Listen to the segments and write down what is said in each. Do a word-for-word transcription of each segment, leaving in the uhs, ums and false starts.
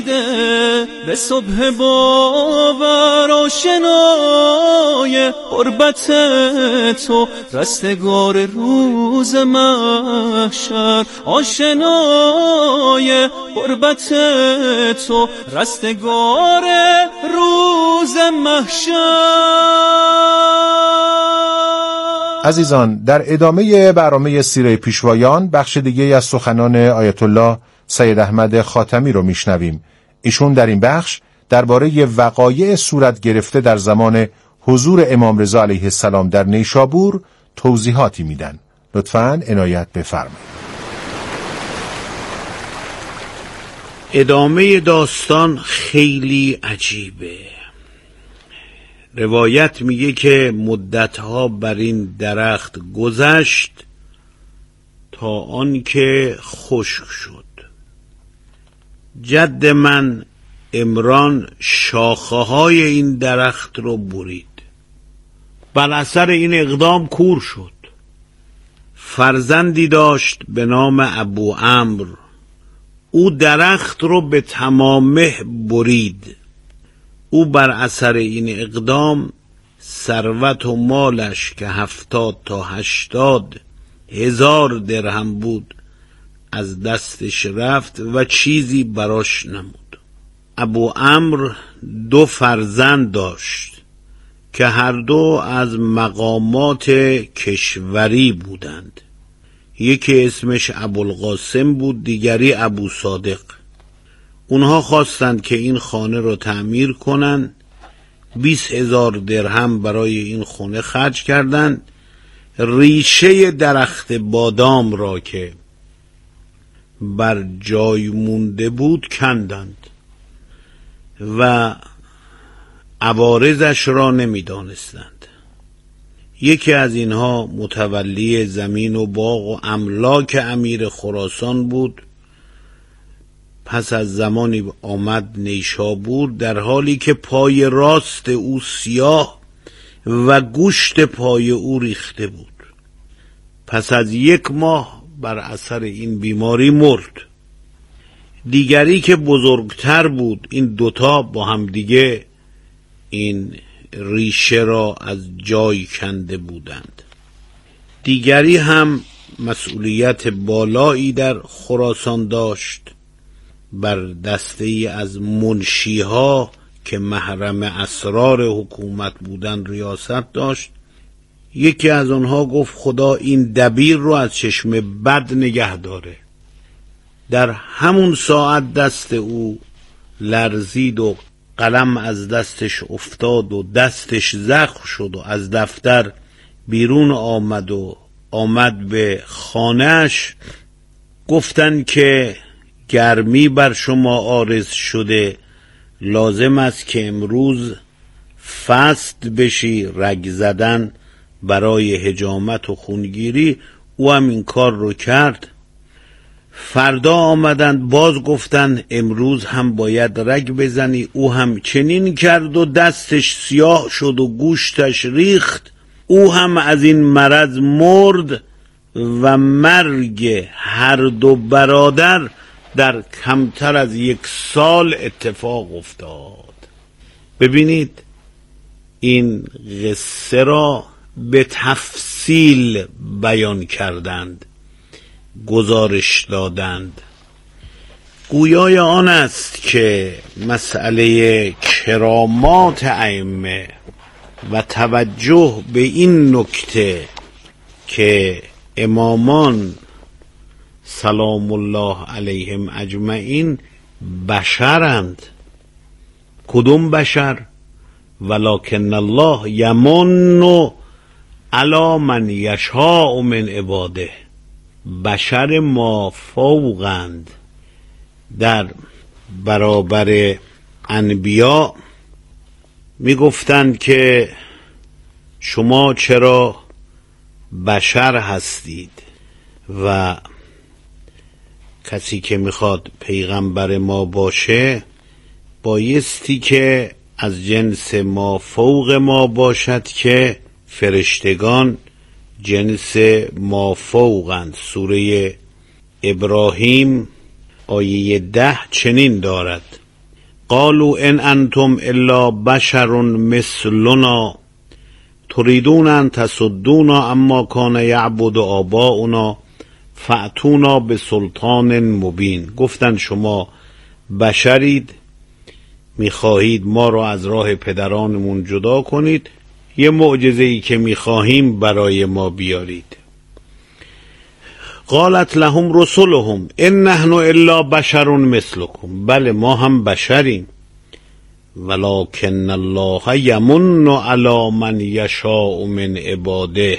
به صبح باور آشنای قربت تو، رستگار روز محشر آشنای قربت تو، رستگار روز محشر. عزیزان، در ادامه برنامه سیره پیشوایان بخش دیگه از سخنان آیت الله سید احمد خاتمی رو میشنویم. ایشون در این بخش درباره وقایع صورت گرفته در زمان حضور امام رضا علیه السلام در نیشابور توضیحاتی میدن. لطفاً عنایت بفرمایید. ادامه داستان خیلی عجیبه. روایت میگه که مدتها بر این درخت گذشت تا آنکه خشک شد. جد من عمران شاخه های این درخت رو برید. بر اثر این اقدام کور شد. فرزندی داشت به نام ابو عمرو. او درخت رو به تمامه برید. او بر اثر این اقدام ثروت و مالش که هفتاد تا هشتاد هزار درهم بود از دستش رفت و چیزی براش نمود. ابو عمرو دو فرزند داشت که هر دو از مقامات کشوری بودند. یکی اسمش ابوالقاسم بود، دیگری ابو صادق. اونها خواستند که این خانه رو تعمیر کنن. بیس هزار درهم برای این خونه خرج کردند. ریشه درخت بادام را که بر جای مونده بود کندند و عوارضش را نمی دانستند. یکی از اینها متولی زمین و باغ و املاک امیر خراسان بود. پس از زمانی آمد نیشابور در حالی که پای راست او سیاه و گوشت پای او ریخته بود. پس از یک ماه بر اثر این بیماری مرد. دیگری که بزرگتر بود، این دوتا با هم دیگه این ریشه را از جای کنده بودند. دیگری هم مسئولیت بالایی در خراسان داشت. بر دسته ای از منشیها که محرم اسرار حکومت بودند ریاست داشت. یکی از آنها گفت خدا این دبیر رو از چشم بد نگه داره. در همون ساعت دست او لرزید و قلم از دستش افتاد و دستش زخم شد و از دفتر بیرون آمد و آمد به خانهش. گفتن که گرمی بر شما عارض شده، لازم است که امروز فست بشی، رگ زدن برای حجامت و خونگیری. او هم این کار رو کرد. فردا آمدند باز گفتند امروز هم باید رگ بزنی. او هم چنین کرد و دستش سیاه شد و گوشتش ریخت. او هم از این مرض مرد و مرگ هر دو برادر در کمتر از یک سال اتفاق افتاد. ببینید این قصه را به تفصیل بیان کردند، گزارش دادند. گویای آن است که مسئله کرامات ائمه و توجه به این نکته که امامان سلام الله علیهم اجمعین بشرند. کدوم بشر؟ ولکن الله یمن علی من یشاء من عباده. بشر ما فوقند. در برابر انبیا می گفتند که شما چرا بشر هستید و کسی که میخواد پیغمبر ما باشه بایستی که از جنس ما فوق ما باشد که فرشتگان جنس ما فوقند. سوره ابراهیم آیه ده چنین دارد: قالوا ان انتم الا بشر مثلنا تريدون ان تصدونا اما کان یعبد آباؤنا فأتونا بسلطان مبین. گفتن شما بشرید، میخواهید ما را از راه پدرانمون جدا کنید، یه معجزه‌ای که میخواهیم برای ما بیارید. قالت لهم رسلهم ان نحن الا بشر مثلكم. بله ما هم بشریم، ولکن الله یمن علی من یشاء من عباده.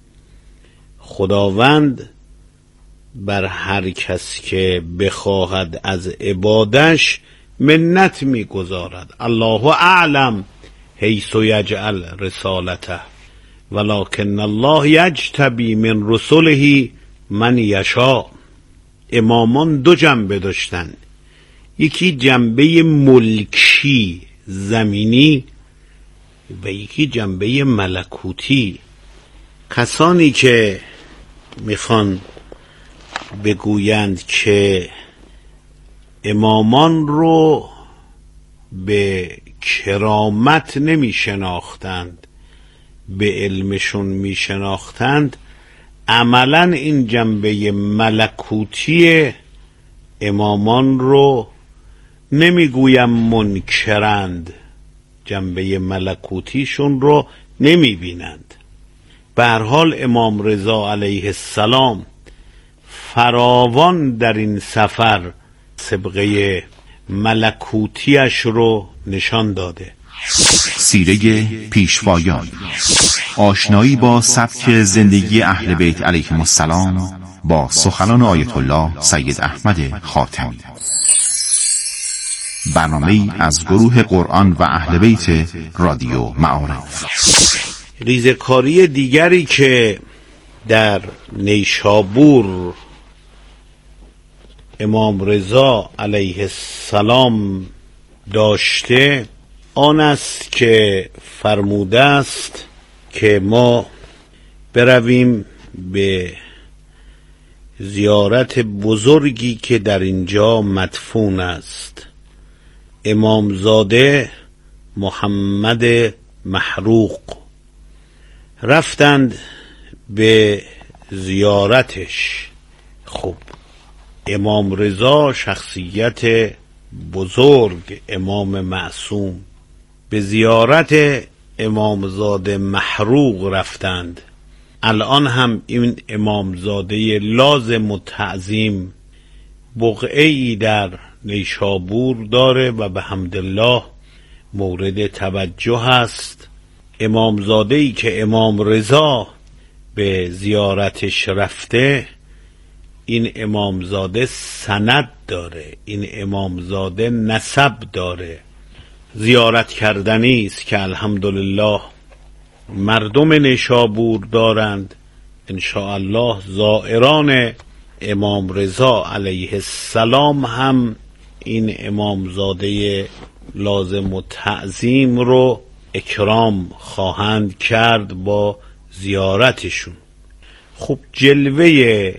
خداوند بر هر کس که بخواهد از عبادش منت میگذارد. الله اعلم حیث یجعل رسالته ولکن الله یجتبی من رسله من یشاء. امامان دو جنبه داشتن، یکی جنبه ملکی زمینی و یکی جنبه ملکوتی. کسانی که میخوان بگویند که امامان رو به کرامت نمی شناختند، به علمشون می شناختند، عملا این جنبه ملکوتی امامان رو نمیگویم منکرند، جنبه ملکوتیشون رو نمی بینند. به هر حال امام رضا علیه السلام فراوان در این سفر سابقه ملکوتیش رو نشان داده. سیره پیشوایان، آشنایی با سبک زندگی اهل بیت علیهم السلام با سخنان آیت الله سید احمد خاتمی. برنامه‌ای از گروه قرآن و اهل بیت رادیو معارف. ریزه‌کاری دیگری که در نیشابور امام رضا علیه السلام داشته آن است که فرموده است که ما برویم به زیارت بزرگی که در اینجا مدفون است، امامزاده محمد محروق. رفتند به زیارتش. خب امام رضا شخصیت بزرگ، امام معصوم، به زیارت امامزاده محروق رفتند. الان هم این امامزاده لازم و تعظیم بقعه‌ای در نیشابور داره و به حمدالله مورد توجه است. امامزاده‌ای که امام رضا به زیارتش رفته، این امامزاده سند داره، این امامزاده نسب داره، زیارت کردنی است که الحمدلله مردم نیشابور دارند. ان شاء الله زائران امام رضا علیه السلام هم این امامزاده لازم و تعظیم رو اکرام خواهند کرد با زیارتشون. خب جلوه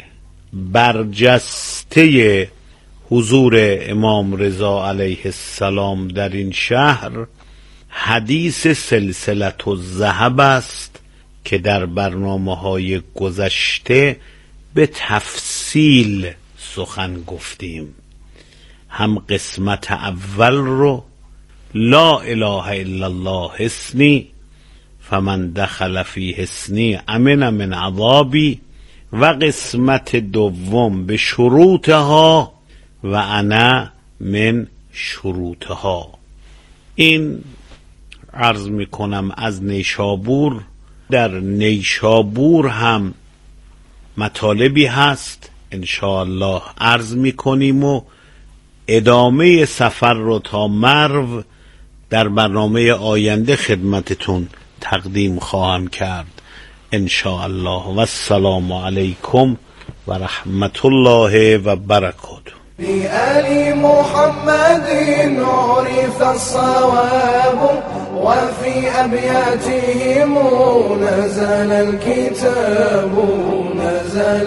برجسته حضور امام رضا علیه السلام در این شهر حدیث سلسلة الذهب است که در برنامه‌های گذشته به تفصیل سخن گفتیم. هم قسمت اول رو لا اله الا الله حصنی فمن دخل فی حصنی امن من عذابی و قسمت دوم به شروطها و انا من شروطها. این عرض میکنم از نیشابور. در نیشابور هم مطالبی هست ان شاء الله عرض میکنیم و ادامه سفر رو تا مرو در برنامه آینده خدمتتون تقدیم خواهم کرد ان شاء الله. و السلام علیکم و رحمت الله و برکاته. بآل محمد عرف الصواب وفي أبياتهم نزل الكتاب نزل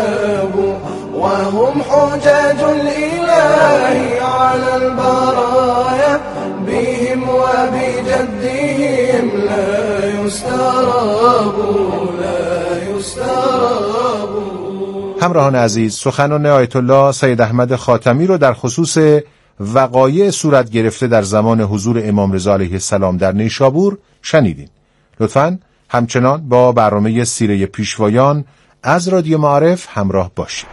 الكتاب وهم حجج الإله على البراء بأبيهم وبجدهم لا يستراب لا يستراب. همراهان عزیز، سخنان آیت الله سید احمد خاتمی رو در خصوص وقایع صورت گرفته در زمان حضور امام رضا علیه السلام در نیشابور شنیدین. لطفاً همچنان با برنامه سیره پیشوایان از رادیو معارف همراه باشید.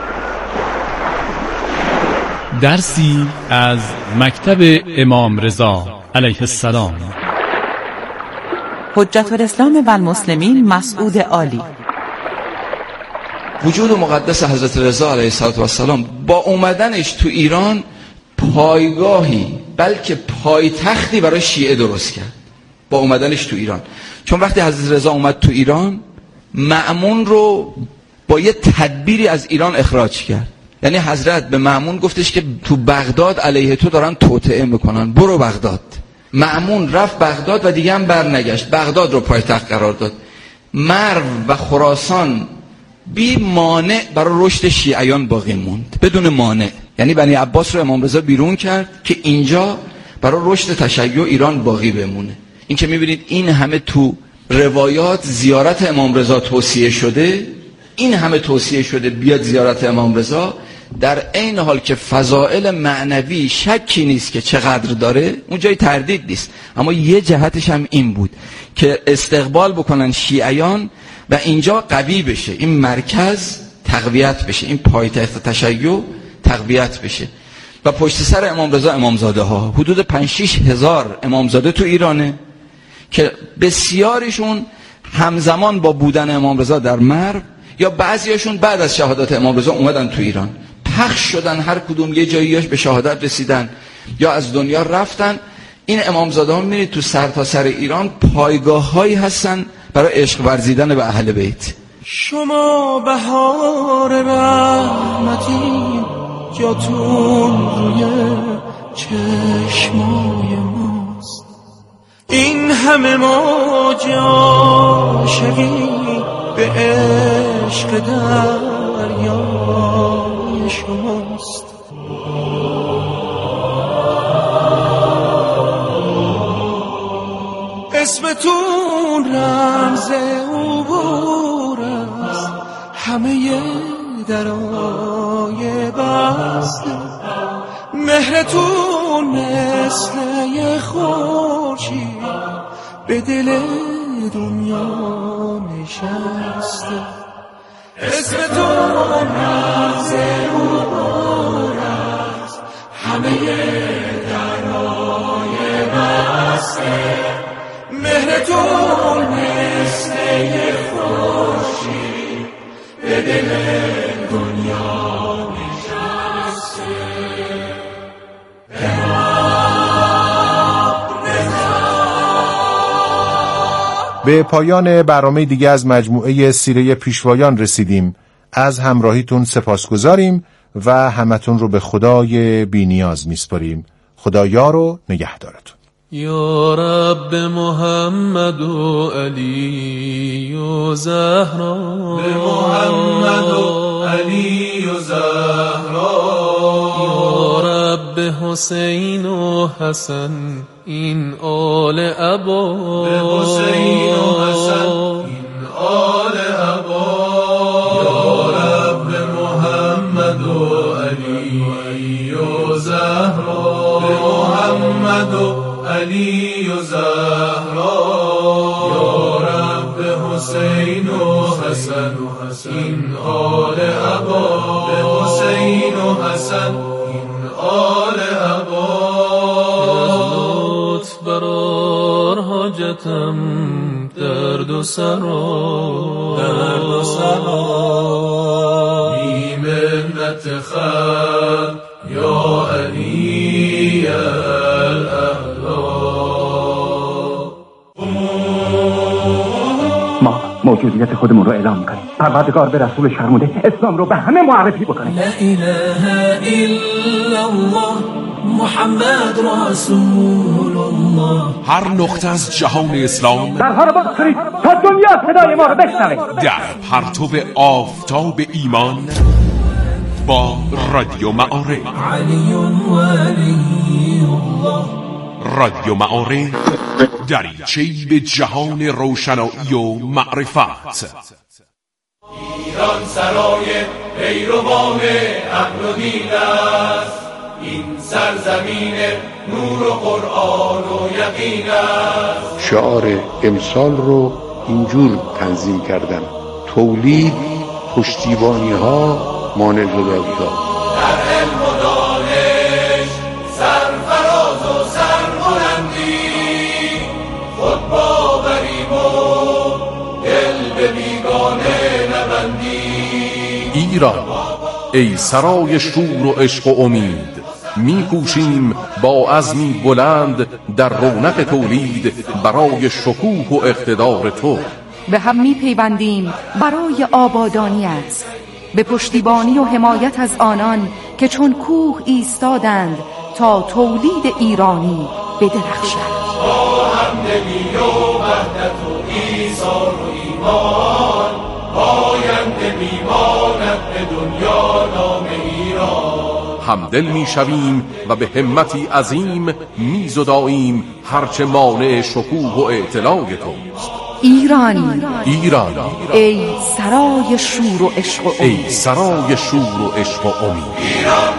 درسی از مکتب امام رضا علیه السلام. حجت الاسلام و المسلمین مسعود عالی. وجود مقدس حضرت رضا علیه السلام با اومدنش تو ایران پایگاهی بلکه پایتختی برای شیعه درست کرد. با اومدنش تو ایران، چون وقتی حضرت رضا اومد تو ایران مأمون رو با یه تدبیری از ایران اخراج کرد. یعنی حضرت به مأمون گفتش که تو بغداد علیه تو دارن توطئه میکنن، برو بغداد. مأمون رفت بغداد و دیگه هم برنگشت، بغداد رو پایتخت قرار داد. مرو و خراسان بی مانع برای رشد شیعیان باقی موند، بدون مانع. یعنی بنی عباس رو امام رضا بیرون کرد که اینجا برای رشد تشیع ایران باقی بمونه. این که میبینید این همه تو روایات زیارت امام رضا توصیه شده، این همه توصیه شده بیاد زیارت امام رضا، در عین حال که فضائل معنوی شکی نیست که چقدر داره، اون جای تردید نیست، اما یه جهتش هم این بود که استقبال بکنن شیعیان و اینجا قوی بشه، این مرکز تقویت بشه، این پایتخت تشیع تقویت بشه. و پشت سر امام رضا امامزاده ها، حدود پنج شش هزار امامزاده تو ایرانه که بسیاریشون همزمان با بودن امام رضا در مرو یا بعضیاشون بعد از شهادت امام رضا اومدن تو ایران، پخش شدن، هر کدوم یه جاییاش به شهادت رسیدن یا از دنیا رفتن. این امامزاده ها میرید تو سر تا سر ایران پایگاه هایی هستن برای عشق ورزیدن به اهل بیت. شما بهار رحمتی جاتون روی چشمای ماست، این همه موج عاشقی به عشق دریای شماست. اسمتون رمز عبور است، همه درای بسته، مهرتون مثل یه خورشید به دل دنیا نشسته. اسمتون رمز عبور است، همه درای بسته، مهرتون مثل یه خورشید به دل دنیا نشسته. به پایان برنامه دیگه از مجموعه سیره پیشوایان رسیدیم. از همراهیتون سپاسگزاریم و همتون رو به خدای بی‌نیاز میسپاریم. خدا یار و نگهدارتون. یا رب محمد و علی و زهرا، به محمد و علی و زهرا. یا رب حسین و حسن این آل ابا، به حسین و حسن این آل ابا. یا رب محمد و علی و زهرا، به محمد و علی و زهرا. یا رب حسین و حسن این آل ابا، به حسین و حسن این آل ابا. لطف برار حاجتم درد و سرا، درد و سرا. بی منت خلق یا علی ما موجودیت خودمون رو اعلام کنیم، پروردگار به رسول شرموده اسلام رو به همه معرفی بکنیم. لا اله الا الله محمد رسول الله. هر نقطه از جهان اسلام در حال باز کنید تا دنیا صدای ما رو بشنوه. در پرتو آفتاب ایمان با رادیو معارف، علی ولی الله، رادیو معارف دریچه‌ای به جهان روشنایی و معرفت. ایران سرای پیروان عقل و دین است، این سرزمین نور و قرآن و یقین است. شعار امسال رو اینجور تنظیم کردم: تولید، پشتیبانی ها، مانع زدایی ها. در علم و دانش سرفراز و سربلندی، خود باوریم و دل به بیگانه نبندی. ایران ای سرای شور و عشق و امید، می کوشیم با عزمی بلند در رونق تولید برای شکوه و اقتدار تو. به هم می پیوندیم برای آبادانیت، به پشتیبانی و حمایت از آنان که چون کوه ایستادند تا تولید ایرانی بدرخشد. با همدلی و وحدت و ایثار و ایمان، آینده میماند به دنیا نام ایران. همدل میشویم و به همتی عظیم میزداییم هرچه مانع شکوه و اعتلاع توست. ایران ایران ای سرای شور و عشق و امید، ای سرای شور و عشق و امید. ایران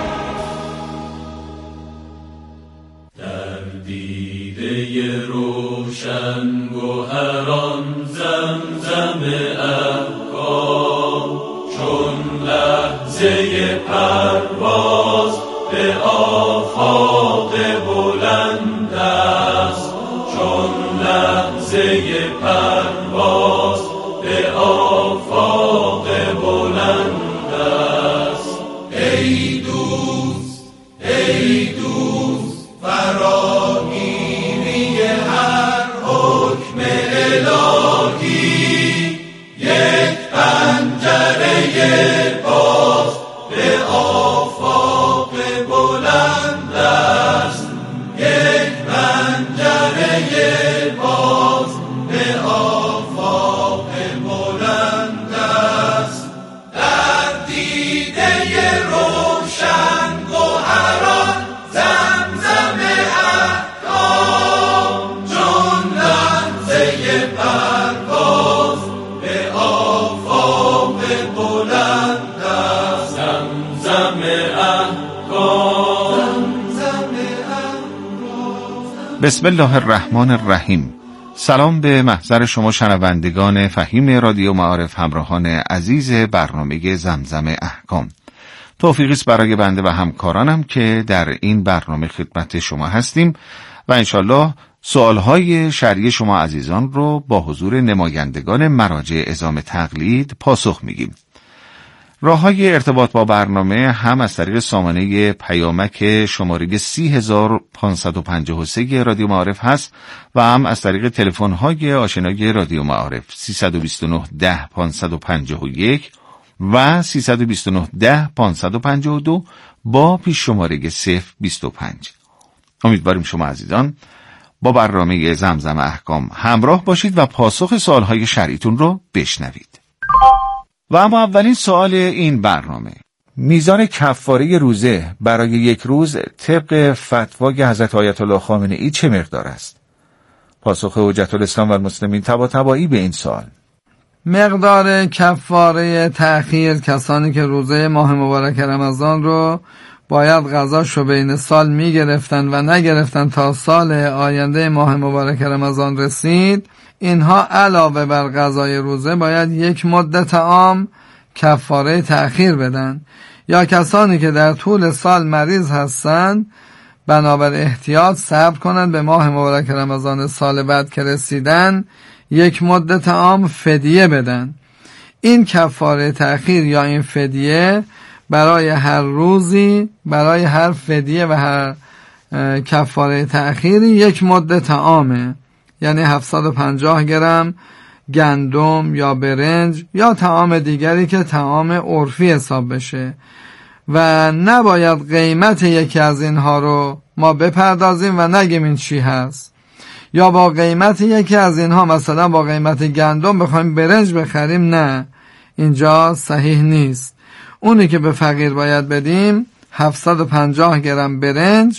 در دیده روشن گوهران زمزم احکام، چون لحظه پرواز به آفاق بلند است، چون لحظه پرواز به آفاق بلند است. ای دوست ای دوست فراگیری هر حکم الهی، یک پنجره باز به آفاق بلند است، یک پنجره باز به آفاق بلند است. در دیده روشن گوهران زمزم احکام، چون لحظه پرواز به آفاق بلند است. زمزم احکام، زمزم احکام. بسم الله الرحمن الرحیم. سلام به محضر شما شنوندگان فهیم رادیو معارف، همراهان عزیز برنامه زمزم احکام. توفیقی است برای بنده و همکارانم که در این برنامه خدمت شما هستیم و انشالله سوالهای شرعی شما عزیزان رو با حضور نمایندگان مراجع عظام تقلید پاسخ میگیم. راه‌های ارتباط با برنامه هم از طریق سامانه پیامک شماره سی هزار و پانصد و پنجاه و سه رادیو معارف هست و هم از طریق تلفن‌های آشنای رادیو معارف سیصد و بیست و نه ده پانصد و پنجاه و یک و سیصد و بیست و نه ده پانصد و پنجاه و دو با پیش شماره صفر بیست و پنج. امیدواریم شما عزیزان با برنامه زمزم احکام همراه باشید و پاسخ سوالهای شرعیتون رو بشنوید. و اما اولین سوال این برنامه: میزان کفاره روزه برای یک روز طبق فتوای حضرت آیت الله خامنه ای چه مقدار است؟ پاسخ حجت الاسلام و المسلمین طباطبایی به این سوال: مقدار کفاره تأخیر کسانی که روزه ماه مبارک رمضان رو باید قضاشو بین سال می گرفتن و نگرفتن تا سال آینده ماه مبارک رمضان رسید، اینها علاوه بر قضای روزه باید یک مدت طعام کفاره تأخیر بدن. یا کسانی که در طول سال مریض هستند بنابر احتیاط صبر کنند به ماه مبارک رمضان سال بعد که رسیدن یک مدت طعام فدیه بدن. این کفاره تأخیر یا این فدیه برای هر روزی، برای هر فدیه و هر کفاره تأخیری یک مدت طعامه، یعنی هفتصد و پنجاه گرم گندم یا برنج یا طعام دیگری که طعام عرفی حساب بشه و نباید قیمت یکی از اینها رو ما بپردازیم و نگیم این چی هست، یا با قیمت یکی از اینها مثلا با قیمت گندم بخوایم برنج بخریم، نه، اینجا صحیح نیست. اونی که به فقیر باید بدیم هفتصد و پنجاه گرم برنج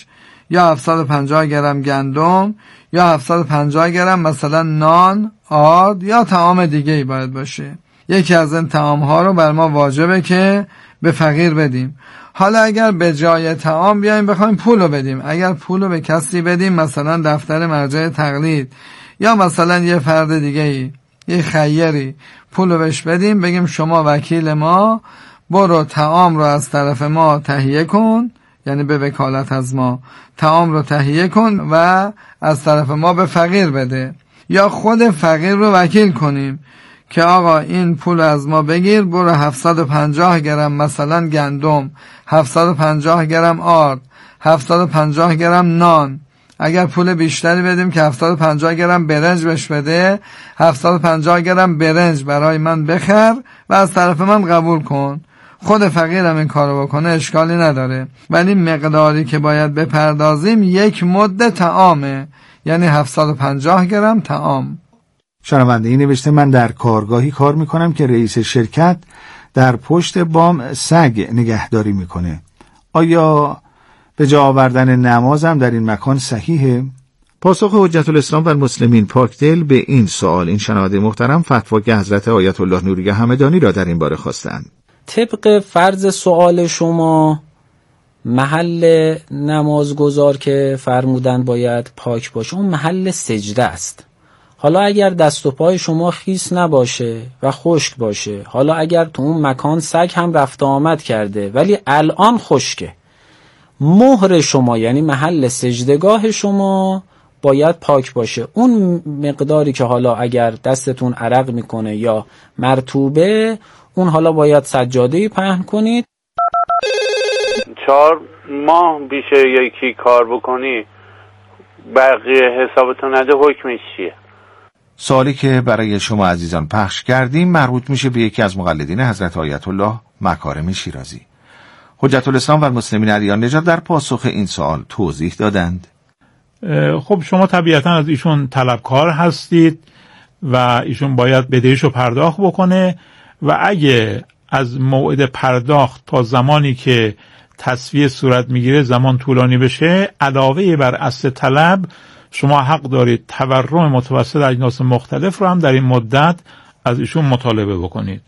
یا هفتصد و پنجاه گرم گندم یا هفتصد و پنجاه گرم مثلا نان، آرد یا طعام دیگه ای باید باشه. یکی از این طعام ها رو بر ما واجبه که به فقیر بدیم. حالا اگر به جای طعام بیایم بخوایم پولو بدیم، اگر پولو به کسی بدیم، مثلا دفتر مرجع تقلید یا مثلا یه فرد دیگه ای، یه خیری، پولو بهش بدیم، بگیم شما وکیل ما، برو طعام رو از طرف ما تهیه کن، یعنی به وکالت از ما طعام رو تهیه کن و از طرف ما به فقیر بده. یا خود فقیر رو وکیل کنیم که آقا این پول از ما بگیر، برو هفتصد و پنجاه گرم مثلا گندم، هفتصد و پنجاه گرم آرد، هفتصد و پنجاه گرم نان. اگر پول بیشتری بدیم که هفتصد و پنجاه گرم برنج بهش بده، هفتصد و پنجاه گرم برنج برای من بخر و از طرف من قبول کن. خود فقیرم این کارو بکنه اشکالی نداره، ولی مقداری که باید بپردازیم یک مد طعامه، یعنی هفتصد و پنجاه گرم طعام. شنونده این نوشته من در کارگاهی کار میکنم که رئیس شرکت در پشت بام سگ نگهداری میکنه. آیا به جا آوردن نمازم در این مکان صحیحه؟ پاسخ حجت الاسلام و المسلمین پاکدل به این سوال این شنونده محترم فتوای حضرت آیت الله نوری همدانی را در این باره خواستند. طبق فرض سوال شما محل نمازگزار که فرمودن باید پاک باشه اون محل سجده است. حالا اگر دست و پای شما خیس نباشه و خشک باشه، حالا اگر تو اون مکان سگ هم رفت آمد کرده ولی الان خشکه، مهر شما یعنی محل سجدگاه شما باید پاک باشه. اون مقداری که حالا اگر دستتون عرق میکنه یا مرطوبه، اون حالا باید سجاده‌ای پهن کنید. چهار ماه بیشه یکی کار بکنی بقیه حسابتو نده، حکمش چیه؟ سوالی که برای شما عزیزان پخش کردیم مربوط میشه به یکی از مقلدین حضرت آیت الله مکارم شیرازی. حجت الاسلام و المسلمین علیان نژاد در پاسخ این سوال توضیح دادند. خب شما طبیعتا از ایشون طلبکار هستید و ایشون باید بدهیشو پرداخت بکنه و اگه از موعد پرداخت تا زمانی که تسویه صورت میگیره زمان طولانی بشه، علاوه بر اصل طلب شما حق دارید تورم متوسط اجناس مختلف رو هم در این مدت از ایشون مطالبه بکنید.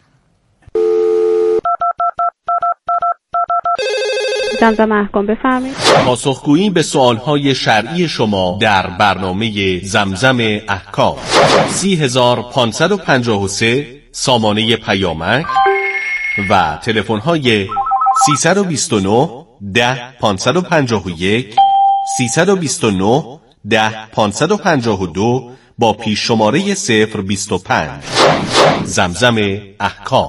زمزم احکام بفرمایید. پاسخگویی به سوالهای شرعی شما در برنامه زمزم احکام. سی هزار پانصد و پنجاه و سه سامانه پیامک و تلفن‌های سیصد و بیست و نه ده پانصد و پنجاه و یک، سیصد و بیست و نه ده پانصد و پنجاه و دو با پیش شماره صفر بیست و پنج. زمزم احکام.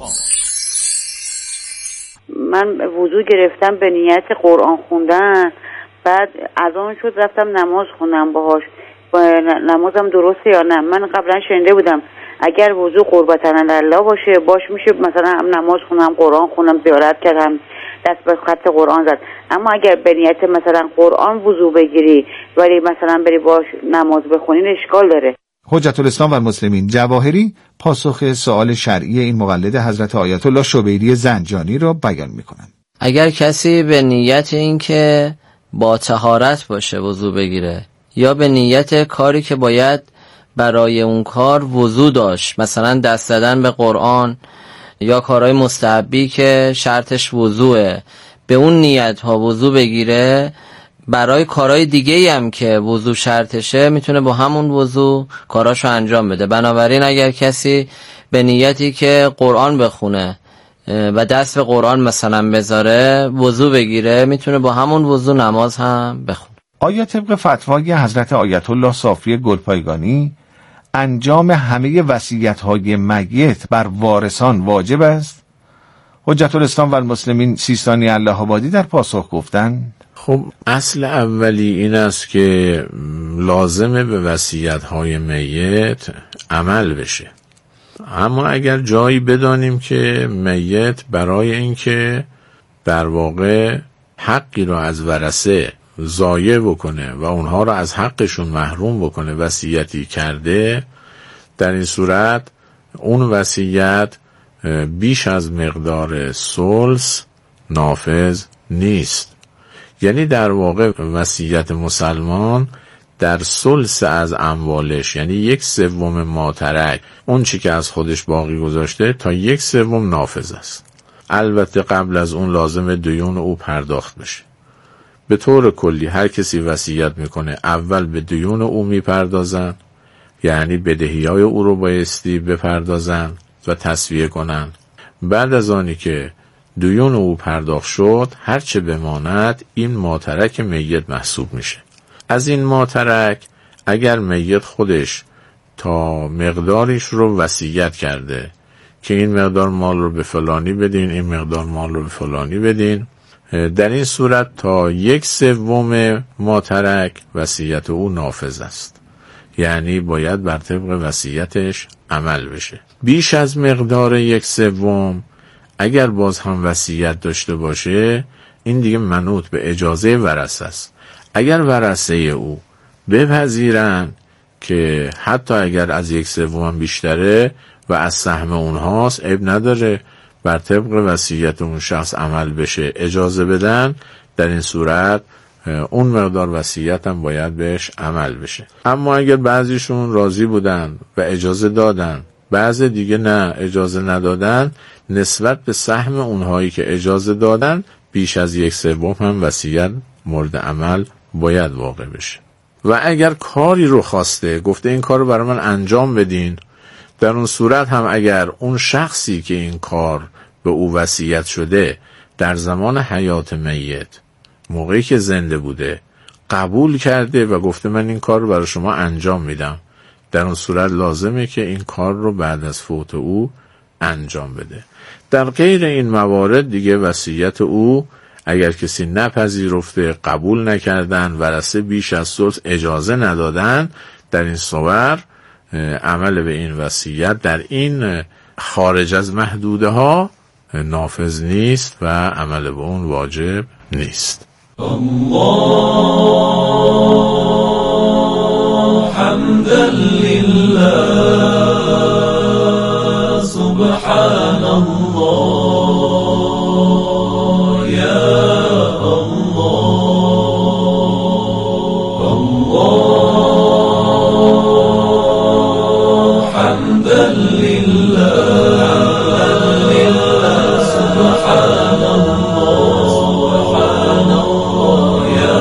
من وضو گرفتم به نیت قرآن خوندن، بعد اذان شد رفتم نماز خوندم باهاش. با نمازم درسته یا نه؟ من قبلا شنیده بودم اگر وضو قربتن الله باشه باش میشه مثلا هم نماز خوندم، قرآن خوندم، زیارت کردم، دست به خط قرآن زد. اما اگر به نیت مثلا قرآن وضو بگیری ولی مثلا بری باش نماز بخونین اشکال داره. حجت الاسلام و المسلمین جواهری پاسخ سوال شرعی این مقلد حضرت آیت الله شبیری زنجانی را بیان میکنند. اگر کسی به نیت این که با طهارت باشه وضو بگیره یا به نیت کاری که باید برای اون کار وضو داشت، مثلا دست زدن به قرآن یا کارهای مستحبی که شرطش وضوه، به اون نیت ها وضو بگیره، برای کارهای دیگه هم که وضو شرطشه میتونه با همون وضو کاراشو انجام بده. بنابراین اگر کسی به نیتی که قرآن بخونه و دست به قرآن مثلا بذاره وضو بگیره، میتونه با همون وضو نماز هم بخونه. آیا طبق فتوای حضرت آیت الله صافی گلپایگانی انجام همه وصیت‌های میت بر وارثان واجب است؟ حجت الاسلام و المسلمین سیستانی الله آبادی در پاسخ گفتند خب اصل اولی این است که لازمه به وصیت‌های میت عمل بشه. اما اگر جایی بدانیم که میت برای اینکه در واقع حقی را از ورثه ضایع بکنه و اونها را از حقشون محروم بکنه وصیتی کرده، در این صورت اون وصیت بیش از مقدار ثلث نافذ نیست. یعنی در واقع وصیت مسلمان در ثلث از اموالش، یعنی یک سوم ماترک، اون چی که از خودش باقی گذاشته تا یک سوم نافذ است. البته قبل از اون لازم دیون او پرداخت بشه. به طور کلی هر کسی وصیت میکنه اول به دیون او میپردازن، یعنی بدهیای او رو بایستی بپردازن و تسویه کنن. بعد از آنی که دیون او پرداخت شد، هرچه بماند این ماترک میت محسوب میشه. از این ماترک اگر میت خودش تا مقداریش رو وصیت کرده که این مقدار مال رو به فلانی بدین، این مقدار مال رو به فلانی بدین، در این صورت تا یک سوم ماترک وصیت او نافذ است، یعنی باید بر طبق وصیتش عمل بشه. بیش از مقدار یک سوم اگر باز هم وصیت داشته باشه، این دیگه منوط به اجازه ورثه است. اگر ورثه او بپذیرن که حتی اگر از یک سوم بیشتره و از سهم اونهاست، عیب نداره، بر طبق وصیت اون شخص عمل بشه، اجازه بدن، در این صورت اون مقدار وصیت هم باید بهش عمل بشه. اما اگر بعضیشون راضی بودن و اجازه دادن، بعض دیگه نه اجازه ندادن، نسبت به سهم اونهایی که اجازه دادن بیش از یک سوم هم وصیت مورد عمل باید واقع بشه. و اگر کاری رو خواسته، گفته این کار رو برای من انجام بدین، در اون صورت هم اگر اون شخصی که این کار به او وصیت شده در زمان حیات میت، موقعی که زنده بوده، قبول کرده و گفته من این کار رو برای شما انجام میدم، در اون صورت لازمه که این کار رو بعد از فوت او انجام بده. در غیر این موارد دیگه وصیت او اگر کسی نپذیرفته، قبول نکردن، ورثه بیش از ثلث اجازه ندادن، در این صور عمل به این وصیت در این خارج از محدوده ها نافذ نیست و عمل به اون واجب نیست. الله حمدا لله سبحان الله یا الله الله حمدا لله سبحان الله سبحان الله یا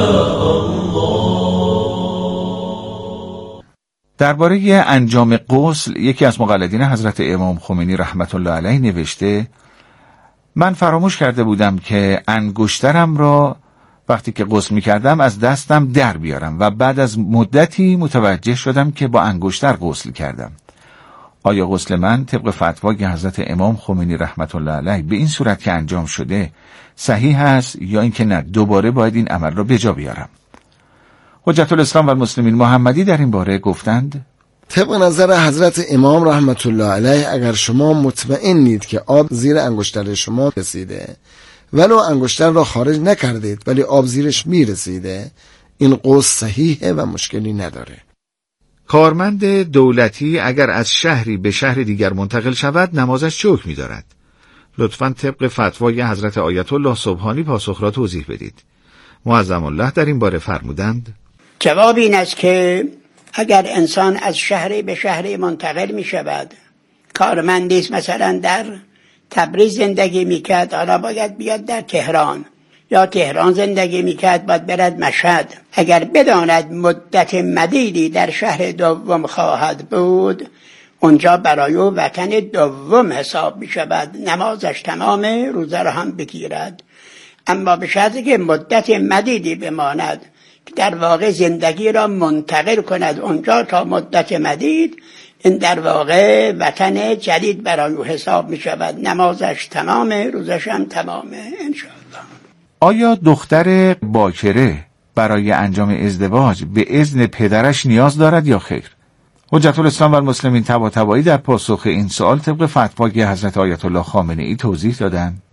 درباره انجام غسل یکی از مقلدین حضرت امام خمینی رحمت الله علیه نوشته: من فراموش کرده بودم که انگشترم را وقتی که غسل می‌کردم از دستم در بیارم و بعد از مدتی متوجه شدم که با انگشتر غسل کردم. آیا غسل من طبق فتوای حضرت امام خمینی رحمت الله علیه به این صورت که انجام شده صحیح است یا اینکه نه دوباره باید این عمل را به جا بیارم؟ حجت الاسلام و المسلمین محمدی در این باره گفتند: طبق نظر حضرت امام رحمت الله علیه اگر شما مطمئنید که آب زیر انگشتر شما رسیده ولو انگشتر را خارج نکردید ولی آب زیرش میرسیده، این غسل صحیحه و مشکلی نداره. کارمند دولتی اگر از شهری به شهر دیگر منتقل شود نمازش چه حکمی دارد؟ لطفاً طبق فتوای حضرت آیت الله سبحانی پاسخ را توضیح بدید. معظم الله در این باره فرمودند: جواب این است که اگر انسان از شهری به شهری منتقل می شود، کارمندی است مثلا در تبریز زندگی می کرد، حالا باید بیاد در تهران، یا تهران زندگی می کرد باید برد مشهد، اگر بداند مدت مدیدی در شهر دوم خواهد بود، اونجا برای او وطن دوم حساب می شود، نمازش تمامه، روزه را هم بگیرد. اما به شرطی که مدت مدیدی بماند که در واقع زندگی را منتقل کند اونجا تا مدت مدید، این در واقع وطن جدید برای او حساب می شود، نمازش تمامه، روزش هم تمامه انشاءالله. آیا دختر باکره برای انجام ازدواج به اذن پدرش نیاز دارد یا خیر؟ حجت الاسلام و المسلمین طباطبایی در پاسخ این سوال طبق فتوای حضرت آیت الله خامنه ای توضیح دادند: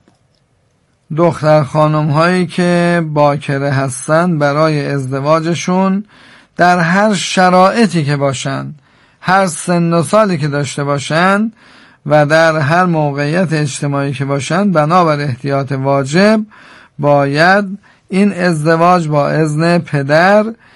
دختر خانم هایی که باکره هستن برای ازدواجشون در هر شرایطی که باشن، هر سن و سالی که داشته باشن و در هر موقعیت اجتماعی که باشن، بنابر احتیاط واجب باید این ازدواج با اذن پدر